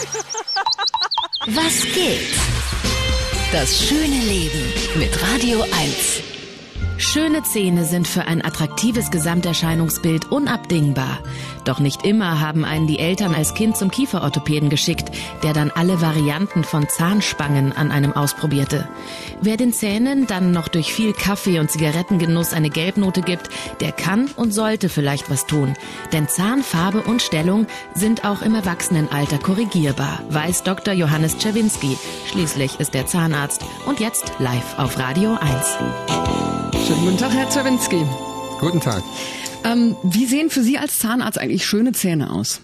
Was geht? Das schöne Leben mit Radio 1. Schöne Zähne sind für ein attraktives Gesamterscheinungsbild unabdingbar. Doch nicht immer haben einen die Eltern als Kind zum Kieferorthopäden geschickt, der dann alle Varianten von Zahnspangen an einem ausprobierte. Wer den Zähnen dann noch durch viel Kaffee und Zigarettengenuss eine Gelbnote gibt, der kann und sollte vielleicht was tun. Denn Zahnfarbe und Stellung sind auch im Erwachsenenalter korrigierbar, weiß Dr. Johannes Czerwinski. Schließlich ist er Zahnarzt und jetzt live auf Radio 1. Schönen guten Tag, Herr Czerwinski. Guten Tag. Wie sehen für Sie als Zahnarzt eigentlich schöne Zähne aus?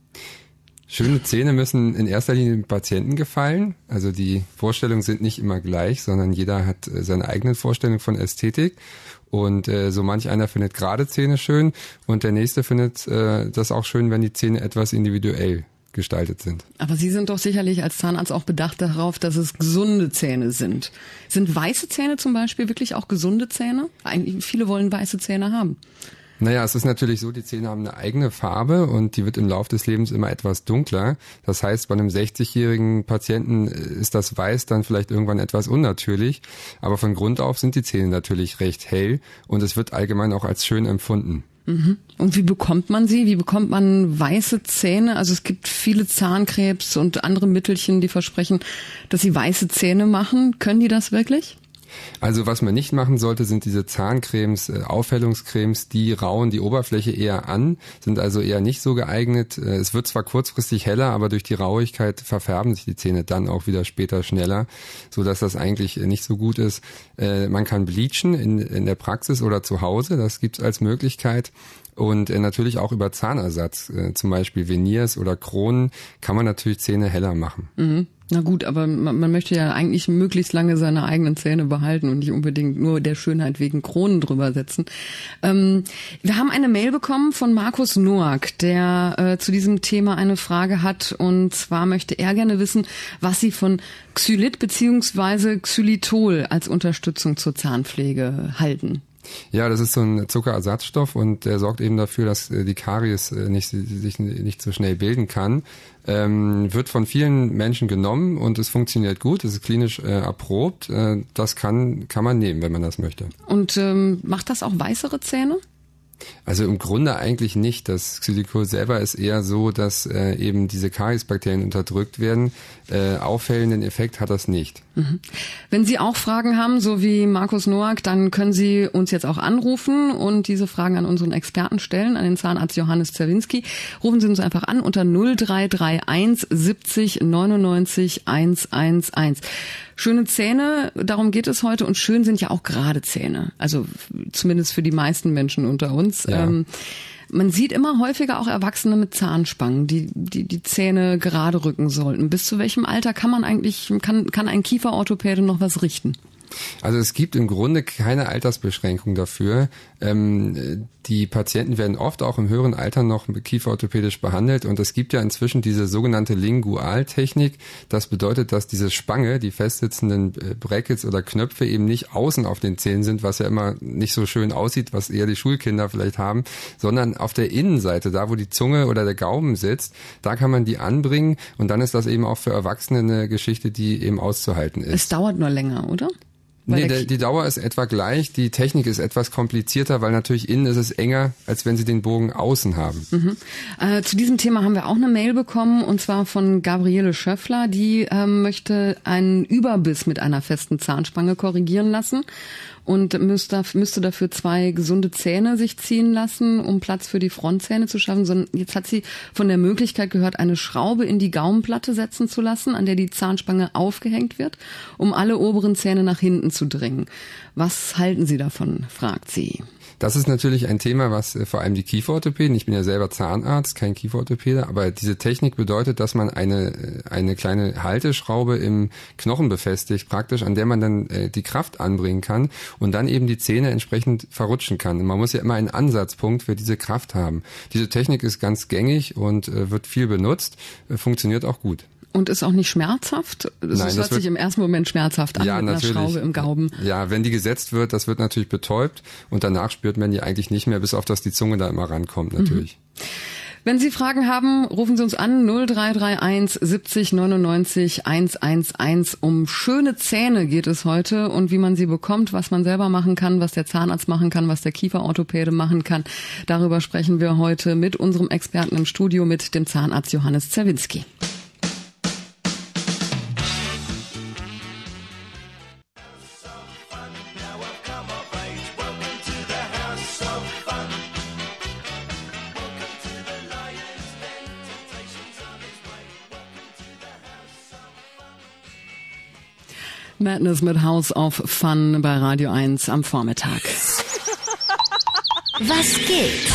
Schöne Zähne müssen in erster Linie dem Patienten gefallen. Also die Vorstellungen sind nicht immer gleich, sondern jeder hat seine eigenen Vorstellungen von Ästhetik. Und so manch einer findet gerade Zähne schön und der nächste findet das auch schön, wenn die Zähne etwas individuell gestaltet sind. Aber Sie sind doch sicherlich als Zahnarzt auch bedacht darauf, dass es gesunde Zähne sind. Sind weiße Zähne zum Beispiel wirklich auch gesunde Zähne? Eigentlich viele wollen weiße Zähne haben. Naja, es ist natürlich so, die Zähne haben eine eigene Farbe und die wird im Laufe des Lebens immer etwas dunkler. Das heißt, bei einem 60-jährigen Patienten ist das Weiß dann vielleicht irgendwann etwas unnatürlich. Aber von Grund auf sind die Zähne natürlich recht hell und es wird allgemein auch als schön empfunden. Und wie bekommt man sie? Wie bekommt man weiße Zähne? Also es gibt viele Zahncremes und andere Mittelchen, die versprechen, dass sie weiße Zähne machen. Können die das wirklich? Also was man nicht machen sollte, sind diese Zahncremes, Aufhellungscremes, die rauen die Oberfläche eher an, sind also eher nicht so geeignet. Es wird zwar kurzfristig heller, aber durch die Rauigkeit verfärben sich die Zähne dann auch wieder später schneller, so dass das eigentlich nicht so gut ist. Man kann bleachen in der Praxis oder zu Hause, das gibt's als Möglichkeit. Und natürlich auch über Zahnersatz, zum Beispiel Veneers oder Kronen, kann man natürlich Zähne heller machen. Mhm. Na gut, aber man möchte ja eigentlich möglichst lange seine eigenen Zähne behalten und nicht unbedingt nur der Schönheit wegen Kronen drüber setzen. Wir haben eine Mail bekommen von Markus Noack, der zu diesem Thema eine Frage hat. Und zwar möchte er gerne wissen, was Sie von Xylit bzw. Xylitol als Unterstützung zur Zahnpflege halten. Ja, das ist so ein Zuckerersatzstoff und der sorgt eben dafür, dass die Karies sich nicht so schnell bilden kann. Wird von vielen Menschen genommen und es funktioniert gut, es ist klinisch erprobt. Das kann man nehmen, wenn man das möchte. Und macht das auch weißere Zähne? Also im Grunde eigentlich nicht. Das Xylitol selber ist eher so, dass eben diese Kariesbakterien unterdrückt werden. Auffällenden Effekt hat das nicht. Mhm. Wenn Sie auch Fragen haben, so wie Markus Noack, dann können Sie uns jetzt auch anrufen und diese Fragen an unseren Experten stellen, an den Zahnarzt Johannes Czerwinski. Rufen Sie uns einfach an unter 0331 70 99 111. Schöne Zähne, darum geht es heute. Und schön sind ja auch gerade Zähne. Also zumindest für die meisten Menschen unter uns. Ja. Man sieht immer häufiger auch Erwachsene mit Zahnspangen, die Zähne gerade rücken sollten. Bis zu welchem Alter kann ein Kieferorthopäde noch was richten? Also es gibt im Grunde keine Altersbeschränkung dafür. Die Patienten werden oft auch im höheren Alter noch kieferorthopädisch behandelt und es gibt ja inzwischen diese sogenannte Lingualtechnik. Das bedeutet, dass diese Spange, die festsitzenden Brackets oder Knöpfe eben nicht außen auf den Zähnen sind, was ja immer nicht so schön aussieht, was eher die Schulkinder vielleicht haben, sondern auf der Innenseite, da wo die Zunge oder der Gaumen sitzt, da kann man die anbringen und dann ist das eben auch für Erwachsene eine Geschichte, die eben auszuhalten ist. Es dauert nur länger, oder? Nee, die Dauer ist etwa gleich, die Technik ist etwas komplizierter, weil natürlich innen ist es enger, als wenn Sie den Bogen außen haben. Mhm. Zu diesem Thema haben wir auch eine Mail bekommen, und zwar von Gabriele Schöffler, die möchte einen Überbiss mit einer festen Zahnspange korrigieren lassen und müsste dafür 2 gesunde Zähne sich ziehen lassen, um Platz für die Frontzähne zu schaffen. Jetzt hat sie von der Möglichkeit gehört, eine Schraube in die Gaumenplatte setzen zu lassen, an der die Zahnspange aufgehängt wird, um alle oberen Zähne nach hinten zu drängen. Was halten Sie davon, fragt sie. Das ist natürlich ein Thema, was vor allem die Kieferorthopäden, ich bin ja selber Zahnarzt, kein Kieferorthopäde, aber diese Technik bedeutet, dass man eine kleine Halteschraube im Knochen befestigt, praktisch, an der man dann die Kraft anbringen kann und dann eben die Zähne entsprechend verrutschen kann. Und man muss ja immer einen Ansatzpunkt für diese Kraft haben. Diese Technik ist ganz gängig und wird viel benutzt, funktioniert auch gut. Und ist auch nicht schmerzhaft? Das hört sich im ersten Moment schmerzhaft an, ja, mit einer Schraube im Gaumen. Ja, wenn die gesetzt wird, das wird natürlich betäubt und danach spürt man die eigentlich nicht mehr, bis auf dass die Zunge da immer rankommt natürlich. Wenn Sie Fragen haben, rufen Sie uns an 0331 70 99 111. Um schöne Zähne geht es heute und wie man sie bekommt, was man selber machen kann, was der Zahnarzt machen kann, was der Kieferorthopäde machen kann. Darüber sprechen wir heute mit unserem Experten im Studio, mit dem Zahnarzt Johannes Czerwinski. Madness mit House of Fun bei Radio 1 am Vormittag. Was geht?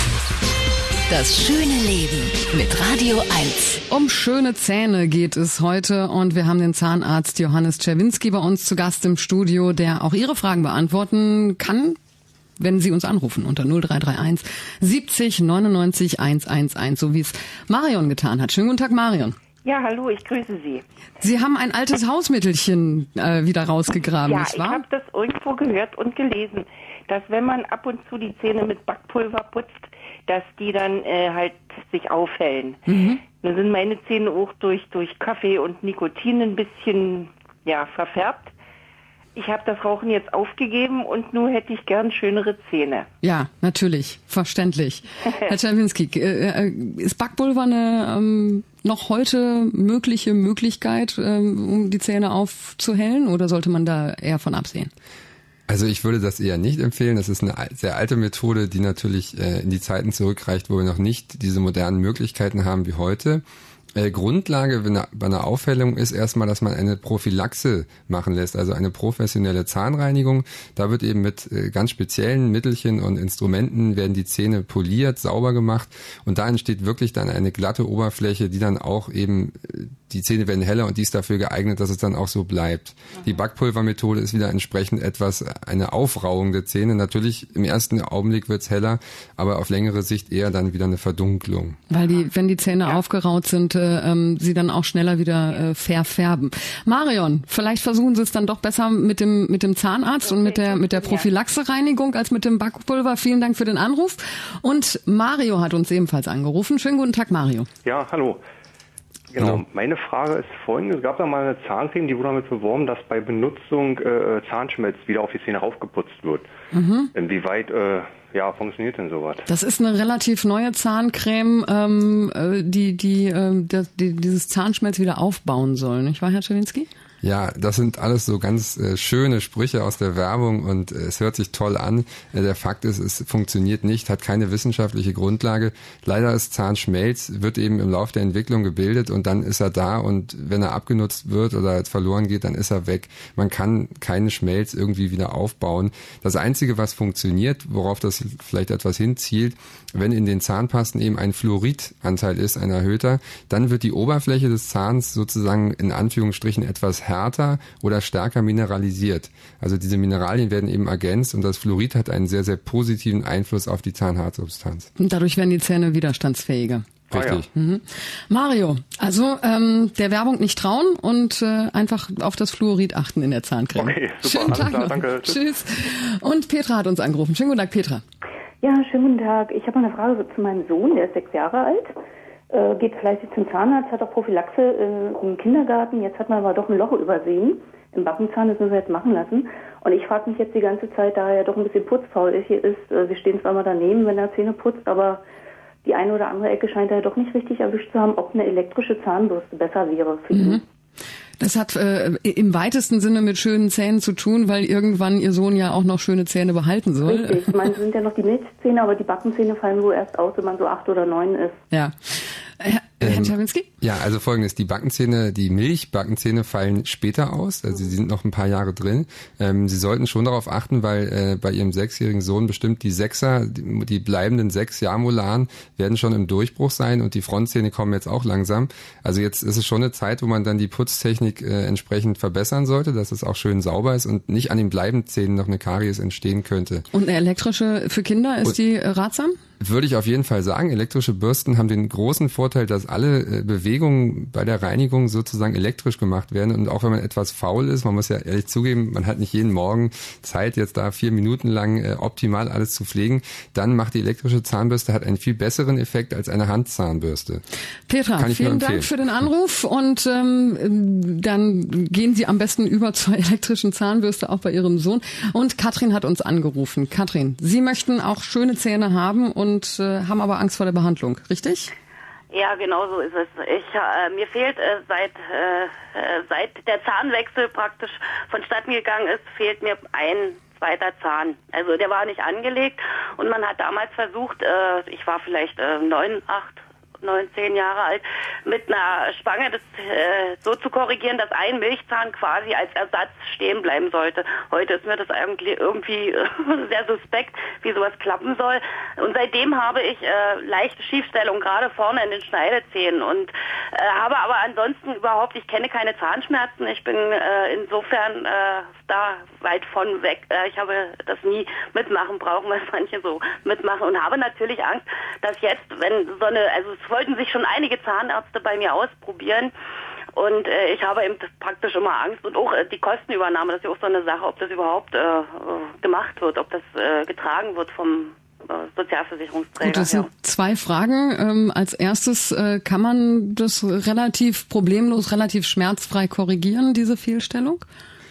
Das schöne Leben mit Radio 1. Um schöne Zähne geht es heute und wir haben den Zahnarzt Johannes Czerwinski bei uns zu Gast im Studio, der auch Ihre Fragen beantworten kann, wenn Sie uns anrufen unter 0331 70 99 111, so wie es Marion getan hat. Schönen guten Tag, Marion. Ja, hallo, ich grüße Sie. Sie haben ein altes Hausmittelchen wieder rausgegraben, ja, nicht wahr? Ich habe das irgendwo gehört und gelesen, dass wenn man ab und zu die Zähne mit Backpulver putzt, dass die dann halt sich aufhellen. Mhm. Dann sind meine Zähne auch durch Kaffee und Nikotin ein bisschen verfärbt. Ich habe das Rauchen jetzt aufgegeben und nun hätte ich gern schönere Zähne. Ja, natürlich, verständlich. Herr Czerwinski, ist Backpulver eine noch heute mögliche Möglichkeit, um die Zähne aufzuhellen, oder sollte man da eher von absehen? Also ich würde das eher nicht empfehlen. Das ist eine sehr alte Methode, die natürlich in die Zeiten zurückreicht, wo wir noch nicht diese modernen Möglichkeiten haben wie heute. Grundlage bei einer Aufhellung ist erstmal, dass man eine Prophylaxe machen lässt, also eine professionelle Zahnreinigung. Da wird eben mit ganz speziellen Mittelchen und Instrumenten werden die Zähne poliert, sauber gemacht und da entsteht wirklich dann eine glatte Oberfläche, die dann auch eben, die Zähne werden heller und die ist dafür geeignet, dass es dann auch so bleibt. Die Backpulvermethode ist wieder entsprechend eine Aufrauung der Zähne. Natürlich im ersten Augenblick wird's heller, aber auf längere Sicht eher dann wieder eine Verdunklung. Weil wenn die Zähne aufgeraut sind, sie dann auch schneller wieder verfärben. Marion, vielleicht versuchen Sie es dann doch besser mit dem Zahnarzt und mit der Prophylaxe-Reinigung als mit dem Backpulver. Vielen Dank für den Anruf. Und Mario hat uns ebenfalls angerufen. Schönen guten Tag, Mario. Ja, hallo. Genau, meine Frage ist folgende. Es gab da mal eine Zahncreme, die wurde damit beworben, dass bei Benutzung Zahnschmelz wieder auf die Zähne raufgeputzt wird. Mhm. Inwieweit funktioniert denn sowas? Das ist eine relativ neue Zahncreme, die dieses Zahnschmelz wieder aufbauen soll. Nicht wahr, Herr Czerwinski? Ja, das sind alles so ganz schöne Sprüche aus der Werbung und es hört sich toll an. Der Fakt ist, es funktioniert nicht, hat keine wissenschaftliche Grundlage. Leider ist Zahnschmelz, wird eben im Laufe der Entwicklung gebildet und dann ist er da und wenn er abgenutzt wird oder jetzt verloren geht, dann ist er weg. Man kann keinen Schmelz irgendwie wieder aufbauen. Das Einzige, was funktioniert, worauf das vielleicht etwas hinzielt, wenn in den Zahnpasten eben ein Fluoridanteil ist, ein erhöhter, dann wird die Oberfläche des Zahns sozusagen in Anführungsstrichen etwas härter oder stärker mineralisiert. Also diese Mineralien werden eben ergänzt und das Fluorid hat einen sehr, sehr positiven Einfluss auf die Zahnhartsubstanz. Und dadurch werden die Zähne widerstandsfähiger. Richtig. Ja. Mhm. Mario, also der Werbung nicht trauen und einfach auf das Fluorid achten in der Zahncreme. Okay, super. Schönen Tag klar, noch. Danke. Tschüss. Und Petra hat uns angerufen. Schönen guten Tag, Petra. Ja, schönen guten Tag. Ich habe eine Frage zu meinem Sohn, der ist 6 Jahre alt, geht fleißig zum Zahnarzt, hat auch Prophylaxe im Kindergarten. Jetzt hat man aber doch ein Loch übersehen im Backenzahn, das müssen wir jetzt machen lassen. Und ich frage mich jetzt die ganze Zeit, da er ja doch ein bisschen putzfaul ist, wir stehen zwar mal daneben, wenn er Zähne putzt, aber die eine oder andere Ecke scheint er doch nicht richtig erwischt zu haben, ob eine elektrische Zahnbürste besser wäre für ihn. Das hat im weitesten Sinne mit schönen Zähnen zu tun, weil irgendwann Ihr Sohn ja auch noch schöne Zähne behalten soll. Richtig, ich meine, es sind ja noch die Milchzähne, aber die Backenzähne fallen wohl erst aus, wenn man so 8 oder 9 ist. Ja. Herr Czerwinski? Ja, also Folgendes, die Milchbackenzähne fallen später aus, also sie sind noch ein paar Jahre drin. Sie sollten schon darauf achten, weil bei Ihrem 6-jährigen Sohn bestimmt die Sechser, die bleibenden 6 Jahrmolaren werden schon im Durchbruch sein und die Frontzähne kommen jetzt auch langsam. Also jetzt ist es schon eine Zeit, wo man dann die Putztechnik entsprechend verbessern sollte, dass es auch schön sauber ist und nicht an den bleibenden Zähnen noch eine Karies entstehen könnte. Und eine elektrische für Kinder, ist die ratsam? Würde ich auf jeden Fall sagen. Elektrische Bürsten haben den großen Vorteil, dass alle Bewegungen bei der Reinigung sozusagen elektrisch gemacht werden. Und auch wenn man etwas faul ist, man muss ja ehrlich zugeben, man hat nicht jeden Morgen Zeit, jetzt da 4 Minuten lang optimal alles zu pflegen, dann macht die elektrische Zahnbürste hat einen viel besseren Effekt als eine Handzahnbürste. Petra, vielen Dank für den Anruf und dann gehen Sie am besten über zur elektrischen Zahnbürste auch bei Ihrem Sohn. Und Katrin hat uns angerufen. Katrin, Sie möchten auch schöne Zähne haben und haben aber Angst vor der Behandlung, richtig? Ja, genau so ist es. Mir fehlt seit der Zahnwechsel praktisch vonstatten gegangen ist, fehlt mir ein zweiter Zahn. Also der war nicht angelegt und man hat damals versucht, ich war vielleicht 10 Jahre alt, mit einer Spange das so zu korrigieren, dass ein Milchzahn quasi als Ersatz stehen bleiben sollte. Heute ist mir das eigentlich irgendwie sehr suspekt, wie sowas klappen soll. Und seitdem habe ich leichte Schiefstellung, gerade vorne in den Schneidezähnen und habe aber ansonsten ich kenne keine Zahnschmerzen. Ich bin insofern da weit von weg. Ich habe das nie mitmachen brauchen, weil manche so mitmachen und habe natürlich Angst, dass jetzt, wenn es wollten sich schon einige Zahnärzte bei mir ausprobieren und ich habe eben praktisch immer Angst und auch die Kostenübernahme, das ist ja auch so eine Sache, ob das überhaupt gemacht wird, ob das getragen wird vom Sozialversicherungsträger. Gut, das sind 2 Fragen. Als erstes, kann man das relativ problemlos, relativ schmerzfrei korrigieren, diese Fehlstellung?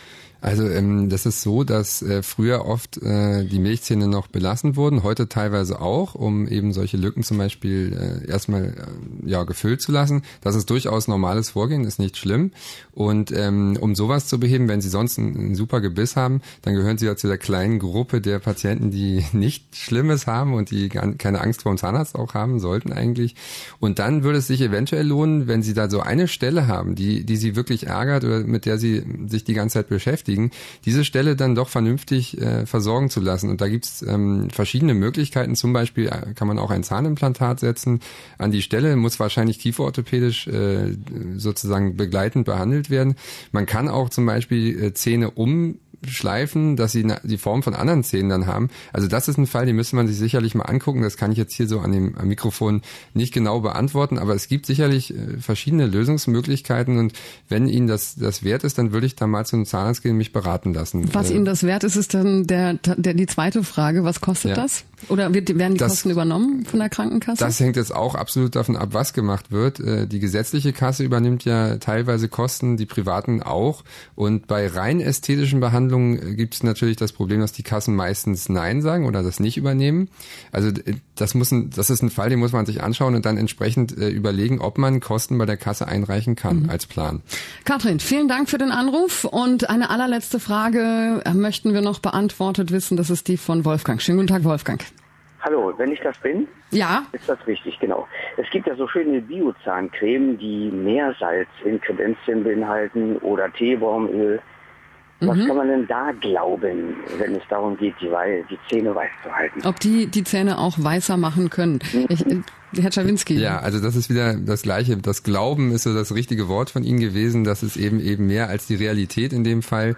Also das ist so, dass früher oft die Milchzähne noch belassen wurden, heute teilweise auch, um eben solche Lücken zum Beispiel erstmal gefüllt zu lassen. Das ist durchaus normales Vorgehen, ist nicht schlimm. Und um sowas zu beheben, wenn Sie sonst ein super Gebiss haben, dann gehören Sie ja zu der kleinen Gruppe der Patienten, die nichts Schlimmes haben und die keine Angst vor dem Zahnarzt auch haben sollten eigentlich. Und dann würde es sich eventuell lohnen, wenn Sie da so eine Stelle haben, die Sie wirklich ärgert oder mit der Sie sich die ganze Zeit beschäftigen, diese Stelle dann doch vernünftig versorgen zu lassen. Und da gibt's verschiedene Möglichkeiten. Zum Beispiel kann man auch ein Zahnimplantat setzen. An die Stelle muss wahrscheinlich kieferorthopädisch sozusagen begleitend behandelt werden. Man kann auch zum Beispiel Zähne umschleifen, dass sie die Form von anderen Zähnen dann haben. Also das ist ein Fall, den müsste man sich sicherlich mal angucken. Das kann ich jetzt hier so am Mikrofon nicht genau beantworten, aber es gibt sicherlich verschiedene Lösungsmöglichkeiten und wenn Ihnen das wert ist, dann würde ich da mal zu einem Zahnarzt gehen und mich beraten lassen. Was Ihnen das wert ist, ist dann die zweite Frage. Was kostet das? Oder werden die Kosten übernommen von der Krankenkasse? Das hängt jetzt auch absolut davon ab, was gemacht wird. Die gesetzliche Kasse übernimmt ja teilweise Kosten, die privaten auch. Und bei rein ästhetischen Behandlungen gibt es natürlich das Problem, dass die Kassen meistens Nein sagen oder das nicht übernehmen. Also das ist ein Fall, den muss man sich anschauen und dann entsprechend überlegen, ob man Kosten bei der Kasse einreichen kann als Plan. Katrin, vielen Dank für den Anruf und eine allerletzte Frage möchten wir noch beantwortet wissen. Das ist die von Wolfgang. Schönen guten Tag, Wolfgang. Hallo, wenn ich das bin? Ja. Ist das richtig, genau. Es gibt ja so schöne Biozahncreme, die Meersalz in Kredenzien beinhalten oder Teebaumöl. Was kann man denn da glauben, wenn es darum geht, die Zähne weiß zu halten? Ob die Zähne auch weißer machen können? Herr Czerwinski. Ja, also das ist wieder das Gleiche. Das Glauben ist so das richtige Wort von Ihnen gewesen. Das ist eben mehr als die Realität in dem Fall.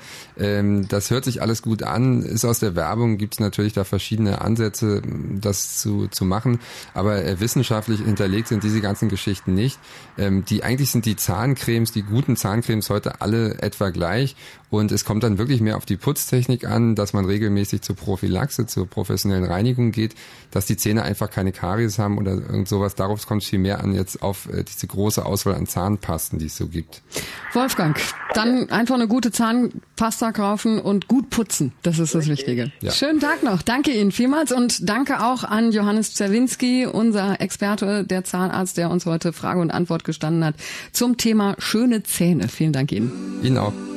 Das hört sich alles gut an, ist aus der Werbung, gibt es natürlich da verschiedene Ansätze, das zu machen. Aber wissenschaftlich hinterlegt sind diese ganzen Geschichten nicht. Eigentlich sind die Zahncremes, die guten Zahncremes heute alle etwa gleich. Und es kommt dann wirklich mehr auf die Putztechnik an, dass man regelmäßig zur Prophylaxe, zur professionellen Reinigung geht, dass die Zähne einfach keine Karies haben oder irgend sowas. Darauf kommt es viel mehr an, jetzt auf diese große Auswahl an Zahnpasten, die es so gibt. Wolfgang, dann einfach eine gute Zahnpasta kaufen und gut putzen. Das ist das Wichtige. Ja. Schönen Tag noch. Danke Ihnen vielmals und danke auch an Johannes Czerwinski, unser Experte, der Zahnarzt, der uns heute Frage und Antwort gestanden hat zum Thema schöne Zähne. Vielen Dank Ihnen. Ihnen auch.